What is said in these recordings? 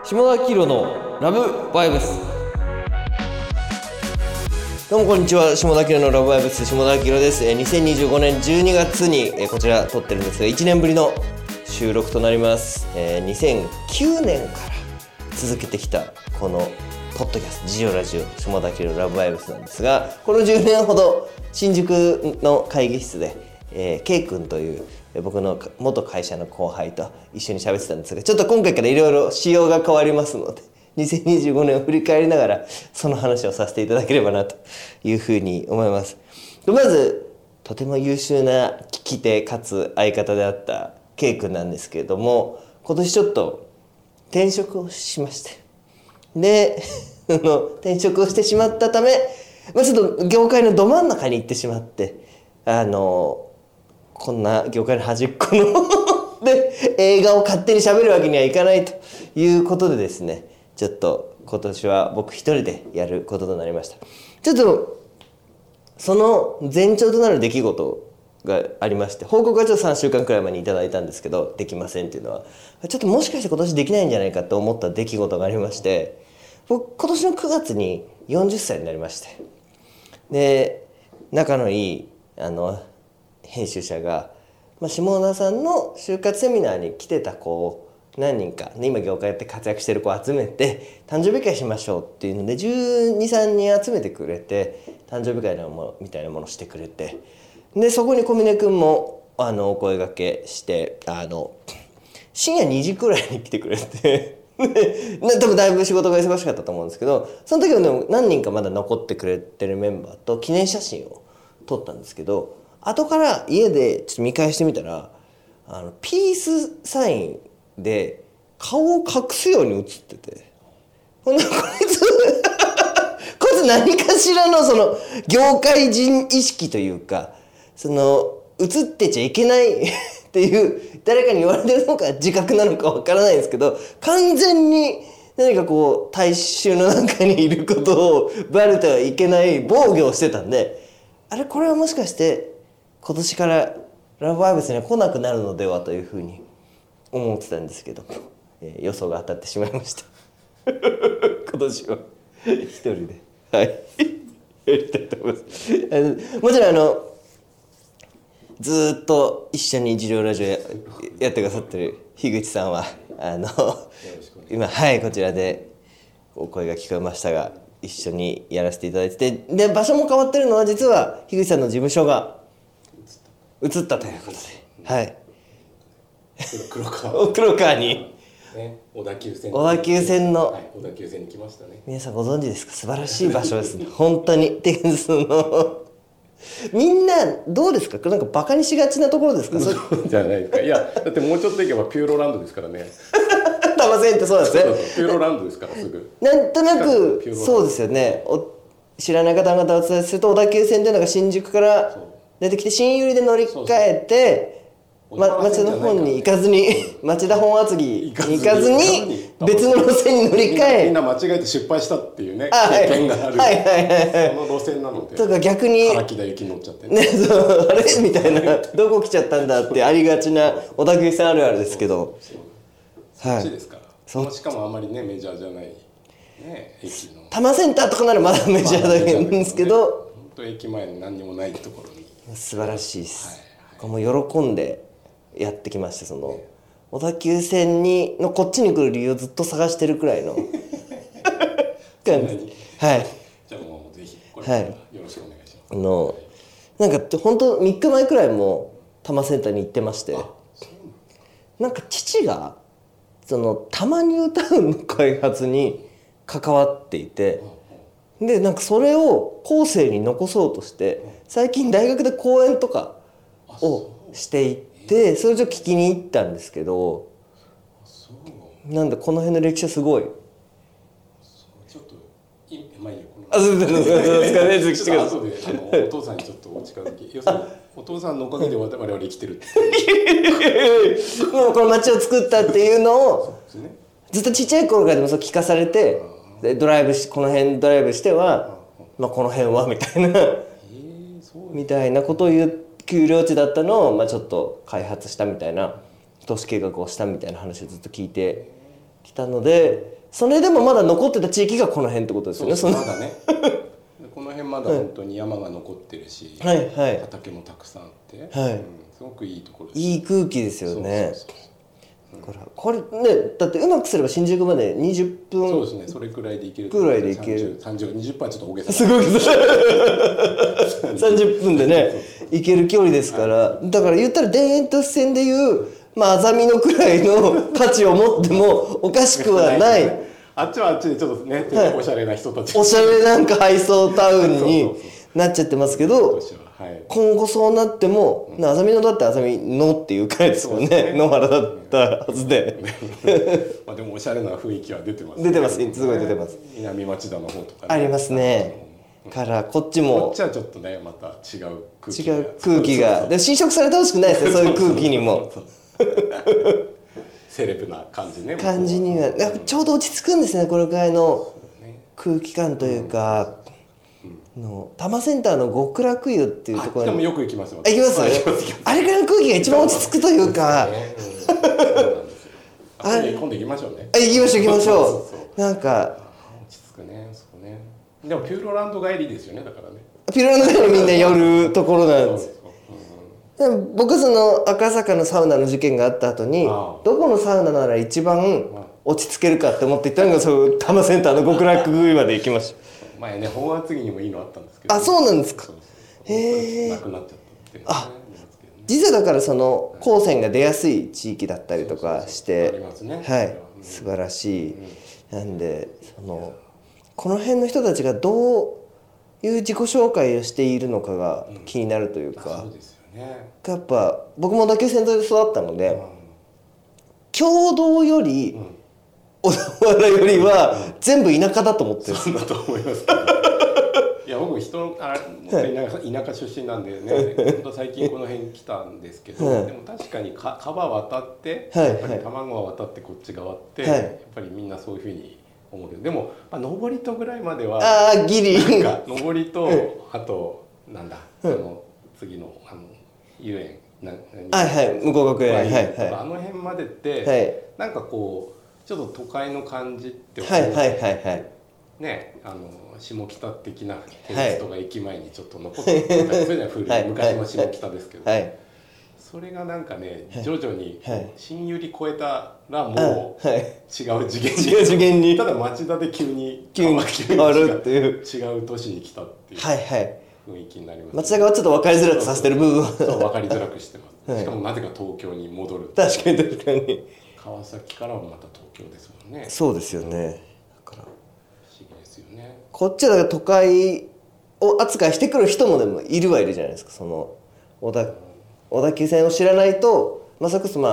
下田明のラブバイブス。どうもこんにちは、下田明のラブバイブス、下田明です。2025年12月にこちら撮ってるんですが、1年ぶりの収録となります。2009年から続けてきたこのポッドキャスト、ジオラジオ下田明のラブバイブスなんですが、この10年ほど新宿の会議室で、K 君という僕の元会社の後輩と一緒に喋ってたんですが、ちょっと今回からいろいろ仕様が変わりますので、2025年を振り返りながらその話をさせていただければなというふうに思います。まずとても優秀な聞き手かつ相方であった K 君なんですけれども、今年ちょっと転職をしまして、で転職をしてしまったため、ちょっと業界のど真ん中に行ってしまって、こんな業界の端っこので映画を勝手に喋るわけにはいかないということでですね、ちょっと今年は僕一人でやることとなりました。ちょっとその前兆となる出来事がありまして、報告はちょっと3週間くらい前にいただいたんですけど、できませんっていうのはちょっともしかして今年できないんじゃないかと思った出来事がありまして、僕今年の9月に40歳になりまして、で仲のいい編集者が、下田さんの就活セミナーに来てた子を何人か、今業界で活躍してる子を集めて誕生日会しましょうっていうので12、3人集めてくれて、誕生日会みたいなものをしてくれて、でそこに小峰君もお声掛けして、深夜2時くらいに来てくれて多分だいぶ仕事が忙しかったと思うんですけど、その時はでも何人かまだ残ってくれてるメンバーと記念写真を撮ったんですけど、後から家でちょっと見返してみたら、ピースサインで顔を隠すように写ってて、ほんでこいつ何かしらのその業界人意識というか、その写ってちゃいけないっていう誰かに言われてるのか自覚なのかわからないんですけど、完全に何かこう大衆の中にいることをバレてはいけない防御をしてたんで、あれこれはもしかして今年からラブバイブスには来なくなるのではというふうに思ってたんですけど、予想が当たってしまいました今年は一人でやりたいと思います。もちろんずっと一緒にジオラジオやってくださってる樋口さんは今こちらでお声が聞こえましたが、一緒にやらせていただいてて、で場所も変わってるのは、実は樋口さんの事務所が移ったということで、黒川に、 小田急線の、 小田急線に来ましたね。 皆さんご存知ですか？素晴らしい場所ですね本当に。みんなどうですか？なんかバカにしがちなところですか？ そうじゃないですか。いやだってもうちょっと行けばピューロランドですからね多摩線ってそうですね。 ピューロランドですからすぐ。 なんとなくそうですよね。知らない方々をお伝えすると、小田急線というのが新宿から出てきて新百合で乗り換えて、町田本に行かずに町田本厚木に行かずに別の路線に乗り換え、 みんな間違えて失敗したっていうね経験がある、その路線なので、 とか逆に唐木田行き乗っちゃってね、そうあれみたいなどこ来ちゃったんだってありがちな小田急線あるあるですけど、 そっちですから、しかもあんまりねメジャーじゃないね、駅の多摩センターとかならまだメジャーだけなんですけど、 本当駅前に何にもないところに素晴らしいです、もう喜んでやってきまして、その小田急線のこっちに来る理由をずっと探してるくらいの感じ。 じゃあもうぜひこれからよろしくお願いします。 なんか本当3日前くらいも多摩センターに行ってまして、なんか父がその多摩ニュータウンの開発に関わっていて、でなんかそれを後世に残そうとして最近大学で講演とかをしていて、それをちょっと聞きに行ったんですけど、なんでこの辺の歴史はすごい。 ちょっとまあいいよ、 そうですかね。 後でお父さんにちょっとお近づき、要するにお父さんのおかげで我々生きてるってもうこの街を作ったっていうのをずっとちっちゃい頃からでもそう聞かされて、でこの辺ドライブしては、この辺はみたいなみたいなことを言う丘陵地だったのを、ちょっと開発したみたいな、都市計画をしたみたいな話をずっと聞いてきたので、 それでもまだ残ってた地域がこの辺ってことですよね。 そうまだねこの辺まだ本当に山が残ってるし、 はいはい、 畑もたくさんあって、 はい、 すごくいいところです。 いい空気ですよね。これね、だってうまくすれば新宿まで20分、 そうですね、それくらいで行けるくらいで行ける。 20分はちょっと大げさすごいです30分でね行ける距離ですから、だから言ったら田園都市線でいうまああざみのくらいの価値を持ってもおかしくはないあっちはあっちでちょっとね、おしゃれな人たち、 おしゃれなんか配送タウンになっちゃってますけど、今後そうなっても、あざみ野だってあざみ野っていうくらいですもんね。野原だったはずでまあでもおしゃれな雰囲気は出てますね。 出てます、すごい出てます。 南町田の方とか、 ありますね。からこっちもこっちはちょっとねまた違う空気がで侵食されてほしくないですよ、そういう空気にもセレブな感じね、 感じにはちょうど落ち着くんですね、これくらいの空気感というか、の多摩センターの極楽湯っていうところにもよく行きますよ。 行きます。あれくらいの空気が一番落ち着くというか、 今度行きましょうね。 行きましょう行きましょう。なんか落ち着くね、そこね。でもピューロランド帰りですよね、だからね。 ピューロランド帰りみんな寄るところなんです。でも僕その赤坂のサウナの事件があった後にどこのサウナなら一番落ち着けるかって思って行ったのがそう多摩センターの極楽湯まで行きました。 前ね本厚木にもいいのあったんですけど、 あ、そうなんですか。 へえ。なくなっちゃったっていう、ね。 あ、実はだからその光線が出やすい地域だったりとかして、はい、素晴らしい。なんでそのこの辺の人たちがどういう自己紹介をしているのかが気になるというか、 そうですよね。 やっぱ僕も野球センターで育ったので、共同より小田原よりは全部田舎だと思ってるんです。 そうだと思います。いや僕田舎出身なんでね、本当最近この辺来たんですけど、でも確かに川渡って、やっぱり多摩川渡ってこっち側って、やっぱりみんなそういうふうに思うけど、でも登戸ぐらいまではギリなんか登戸あとなんだその次の遊園はいはい、向こう学園、はいはい、 あの辺までって、なんかこうちょっと都会の感じってはいはいはいはいね、下北的なテストが駅前にちょっと残ってたりするじゃない、古い昔の下北ですけど、それがなんかね徐々に新百合越えたらもう違う次元にただ町田で急に変わるっていう違う都市に来たっていう雰囲気になります。 町田がちょっと分かりづらくさせてる部分は分かりづらくしてます。しかもなぜか東京に戻る。 確かに確かに。 川崎からはまた東京ですもんね。 そうですよね。だから不思議ですよね。 こっちは都会を扱いしてくる人もでもいるはいるじゃないですか。その小田急線を知らないと、それこそ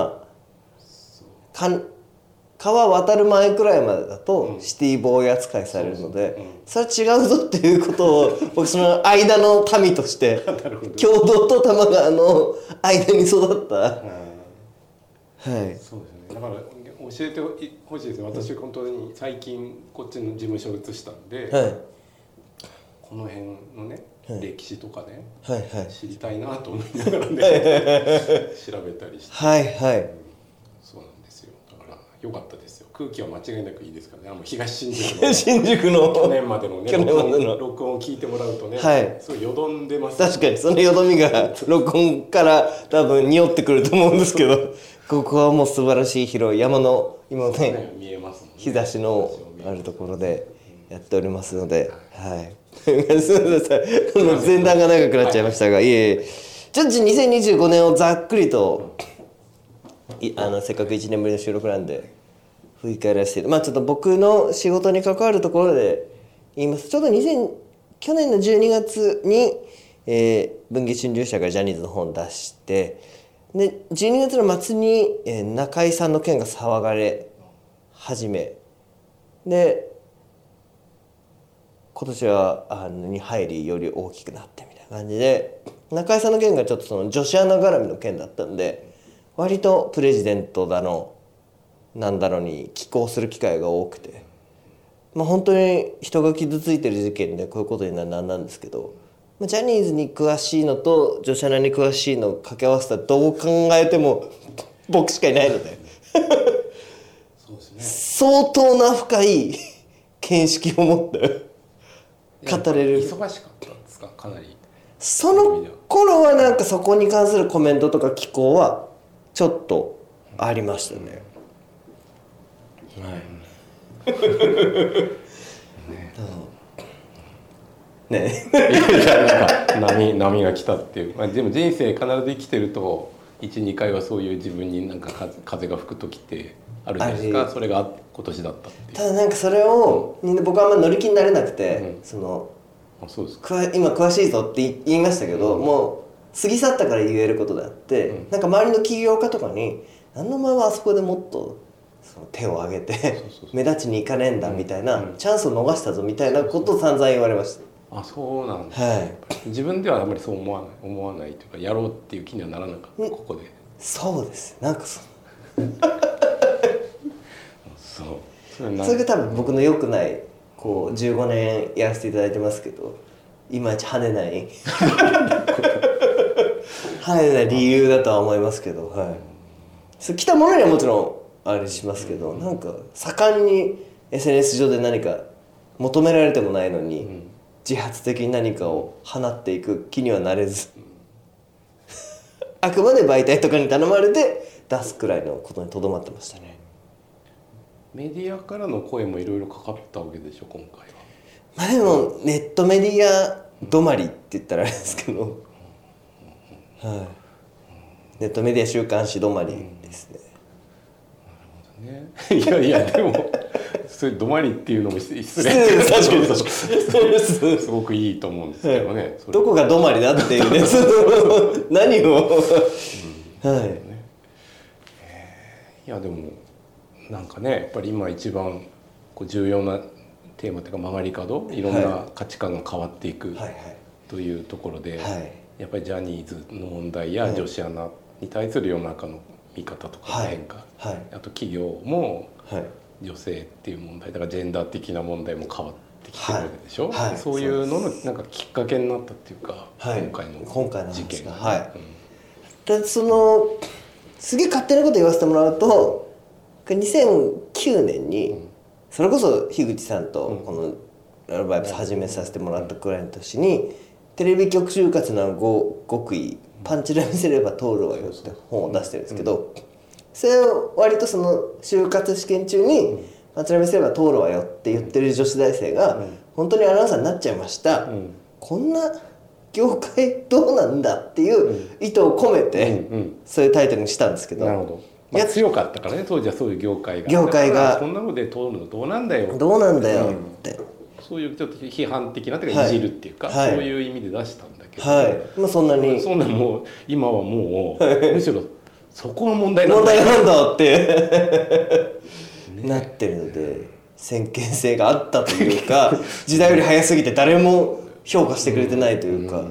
川渡る前くらいまでだとシティボーイ扱いされるので、それは違うぞっていうことを僕その間の民として共同と多摩川の間に育った、はい、 そうですね。だから教えてほしいですね。私本当に最近こっちの事務所を移したんで、この辺のね歴史とかね知りたいなと思いながらね調べたりして、そうなんですよ。だから良かったですよ。空気は間違いなくいいですからね。東新宿の去年までのね録音を聞いてもらうとね、すごいよどんでます。 確かにそのよどみが録音から多分匂ってくると思うんですけど、ここはもう素晴らしい広い山の今ね日差しのあるところでやっておりますので、すみません前段が長くなっちゃいましたが、ちょっと2025年をざっくりとせっかく1年ぶりの収録なんで振り返らせて、ちょっと僕の仕事に関わるところで言います。ちょうど去年の12月に、文藝春秋社がジャニーズの本を出して、で12月の末に、中居さんの件が騒がれ始めで、今年はに入りより大きくなってみたいな感じで、中居さんの件がちょっとその女子アナ絡みの件だったんで、割とプレジデントだのなんだろうに寄稿する機会が多くて、本当に人が傷ついてる事件でこういうことになるのはなんですけど、ジャニーズに詳しいのと女子アナに詳しいのを掛け合わせたらどう考えても僕しかいないのでそうですね、 相当な深い見識を持って語れる。 忙しかったんですか、かなり。 その頃はなんかそこに関するコメントとか寄稿はちょっとありましたね。ねなんか波が来たっていう、でも人生必ず生きてると 1,2 回はそういう自分になんか風が吹く時ってあるじゃないですか。それが今年だったっていう。 ただなんかそれを、僕はあんま乗り気になれなくて、 そうですか。 今詳しいぞって言いましたけど、もう過ぎ去ったから言えることであって、なんか周りの起業家とかに何の前はあそこでもっとその手を挙げて目立ちに行かねえんだみたいな、チャンスを逃したぞみたいなことを散々言われました。 そうなんですね。自分ではあまりそう思わないというか、やろうっていう気にはならなかった、ここで。 そうです。なんかそれが多分僕の良くないこう15年やらせていただいてますけど、いまいち跳ねない跳ねない理由だとは思いますけど、来たものにはもちろんあれしますけど、なんか盛んに SNS 上で何か求められてもないのに、自発的に何かを放っていく気にはなれずあくまで媒体とかに頼まれて出すくらいのことにとどまってましたね。 メディアからの声もいろいろかかったわけでしょ、今回は。 でもネットメディア止まりって言ったらあれですけど、ネットメディア週刊誌止まりですね。 いやでもそれ止まりっていうのも失礼確かにすごくいいと思うんですけどね。 どこが止まりだっていうね何をいやでもなんかね、やっぱり今一番重要なテーマというか曲がり角、いろんな価値観が変わっていくというところで、やっぱりジャニーズの問題や女子アナに対する世の中の見方とかの変化、あと企業も女性っていう問題だからジェンダー的な問題も変わってきてるわけでしょ。そういうののなんかきっかけになったっていうか、今回の事件が、 すげえ勝手なこと言わせてもらうと、2009年にそれこそ樋口さんとこのラルバイブス始めさせてもらったくらいの年に、テレビ局就活の極意パンチラ見せれば通るわよって本を出してるんですけど、それを割とその就活試験中にパンチラ見せれば通るわよって言ってる女子大生が本当にアナウンサーになっちゃいました、こんな業界どうなんだっていう意図を込めてそういうタイトルにしたんですけど、 なるほど。強かったからね、当時はそういう業界がこんなので通るのどうなんだよって、そういうちょっと批判的なというかいじるっていうか、そういう意味で出したんだけど、 そんなもう今はもうむしろそこが問題なんだってなってるので、先見性があったというか時代より早すぎて誰も評価してくれてないというか。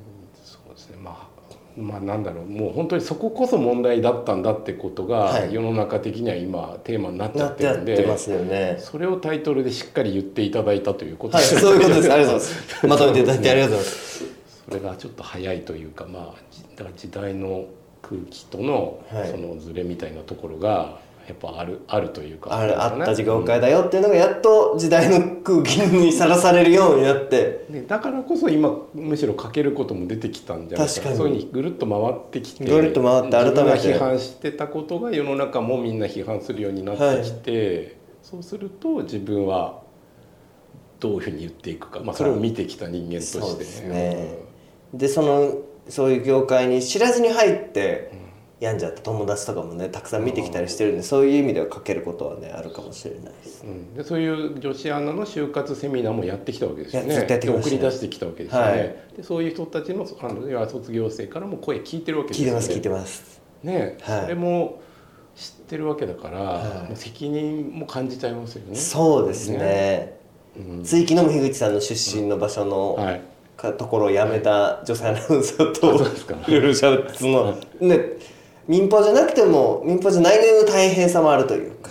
まあなんだろう、もう本当にそここそ問題だったんだってことが世の中的には今テーマになっちゃってるんで、それをタイトルでしっかり言っていただいたということです。 そういうことです。ありがとうございます。まとめていただいてありがとうございます。 それがちょっと早いというか、だから時代の空気とのそのズレみたいなところがやっぱあるというか、 あった業界だよっていうのがやっと時代の空気にさらされるようになって、 だからこそ今むしろかけることも出てきたんじゃないか。そういうふうにぐるっと回ってきて、 改めて自分が批判してたことが世の中もみんな批判するようになってきて、そうすると自分はどういうふうに言っていくか、それを見てきた人間としてそうですね。でそういう業界に知らずに入って病んじゃった友達とかもねたくさん見てきたりしてるんで、そういう意味ではかけることはねあるかもしれないです、 でそういう女子アナの就活セミナーもやってきたわけですよね。送り出してきたわけですよね、でそういう人たちの卒業生からも声聞いてるわけですよね。 聞いてますね、それも知ってるわけだから、責任も感じちゃいますよね。 そうですね、つい昨日も樋口さんの出身の場所の、ところを辞めた女性アナウンサーといろいろしゃべって、民放じゃなくても民放じゃないの大変さもあるというか。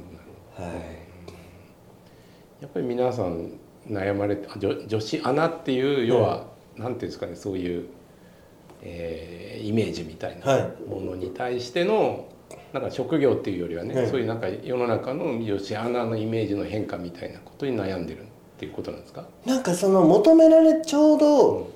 やっぱり皆さん悩まれて、女子アナっていう要は、なんていうんですかね、そういう、イメージみたいなものに対してのなんか職業っていうよりはね、 はいそういうなんか世の中の吉アナのイメージの変化みたいなことに悩んでるっていうことなんですか？ なんかそのちょうど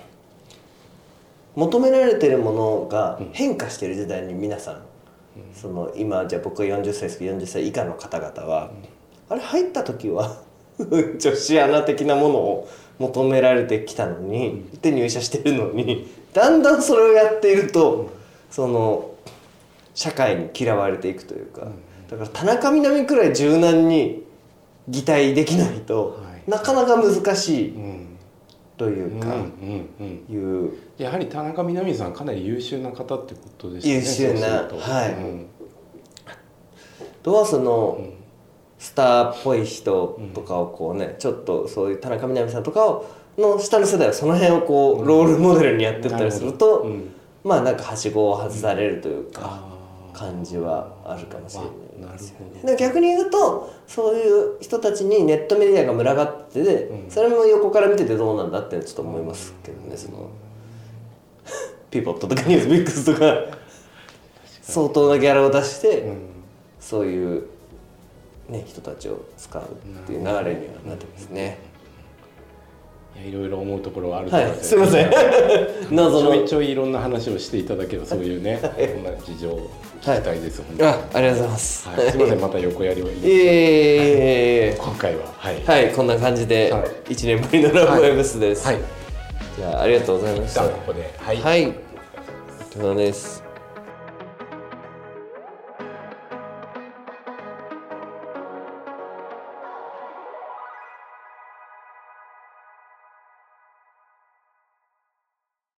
求められてるものが変化してる時代に皆さん、その今じゃあ僕が40歳ですけど40歳以下の方々は、あれ入った時は女子アナ的なものを求められてきたのに、で入社してるのに、だんだんそれをやっているとその社会に嫌われていくというか、だから田中みな実くらい柔軟に擬態できないとなかなか難しいというか、 やはり田中みな実さんかなり優秀な方ってことですね。 優秀な、はい。とはそのスターっぽい人とかをこうね、ちょっとそういう田中みな実さんとかをの下の世代はその辺をこうロールモデルにやってったりすると、まあなんかはしごを外されるというか感じはあるかもしれないですよね。で逆に言うとそういう人たちにネットメディアが群がってて、それも横から見ててどうなんだってちょっと思いますけどね。そのピポットとかニュースビックスとか相当なギャラを出して、そういうね人たちを使うっていう流れにはなってますね。 いろいろ思うところはあると思います。 すいません。謎のちょいちょいいろんな話をしていただけばそういうね、こんな事情を聞きたいです。本当に。 ありがとうございます。 すいません、また横やりを。今回ははいこんな感じで1年ぶりのラブウェブスです。じゃあありがとうございました。 ここではい。お疲れ様です。